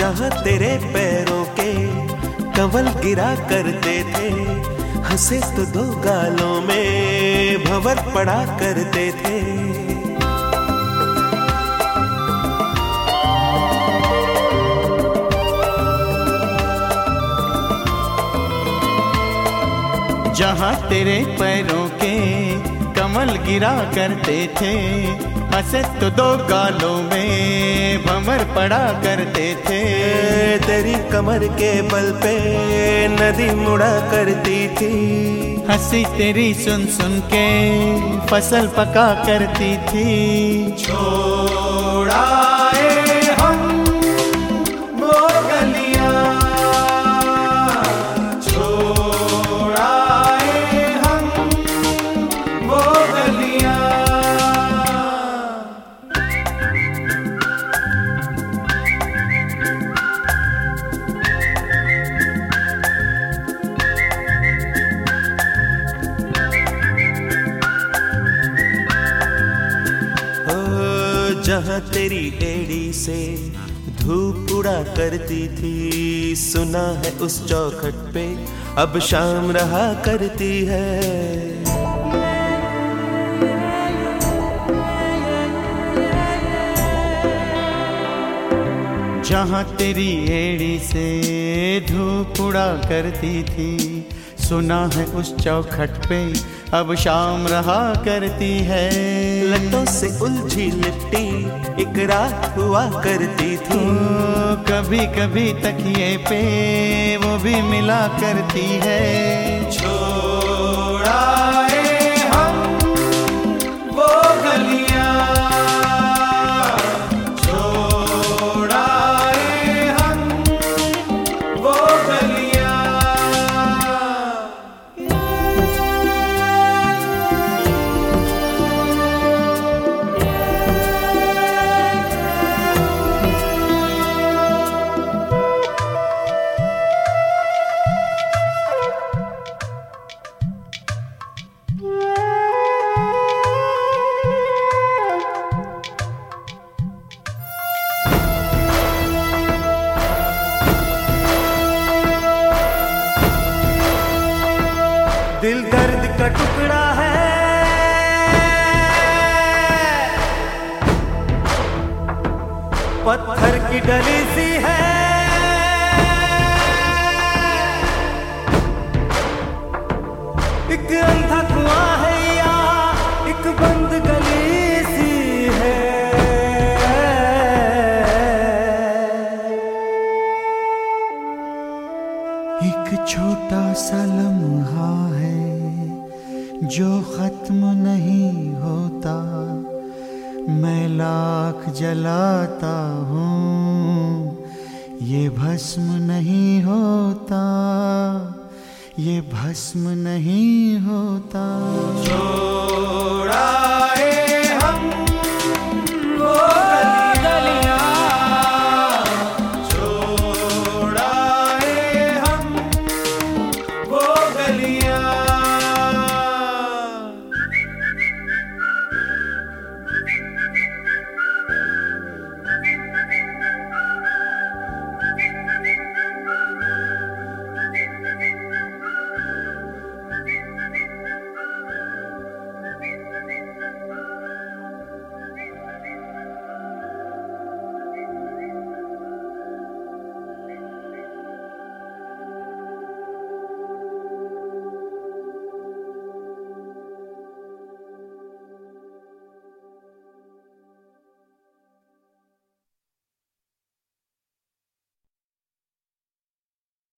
जहाँ तेरे पैरों के कंवल गिरा करते थे, हंसे तो दो गालों में भंवर पड़ा करते थे। जहाँ तेरे पैरों के कमल गिरा करते थे, हंसे तो दो गालों में भंवर पड़ा करते थे। तेरी कमर के बल पे नदी मुड़ा करती थी, हंसी तेरी सुन सुन के फसल पका करती थी। छोड़ाए हम वो गलियां, जहाँ तेरी एड़ी से धूप उड़ा करती थी, सुना है उस चौखट पे अब शाम रहा करती है। जहाँ तेरी एड़ी से धूप उड़ा करती थी, सुना है उस चौखट पे अब शाम रहा करती है। लटों से उलझी लिपटी एक रात हुआ करती थी, कभी कभी तकिए पे वो भी मिला करती है। छोड़ाए हम वो गलियां, छोड़ाए हम वो गलियां। दिल दर्द का टुकड़ा है, पत्थर की डली सी है, एक अंधा कुआं है या एक बंद गली सी है। एक छोटा सा लम्हा है जो खत्म नहीं होता, मैं लाख जलाता हूँ ये भस्म नहीं होता, ये भस्म नहीं होता।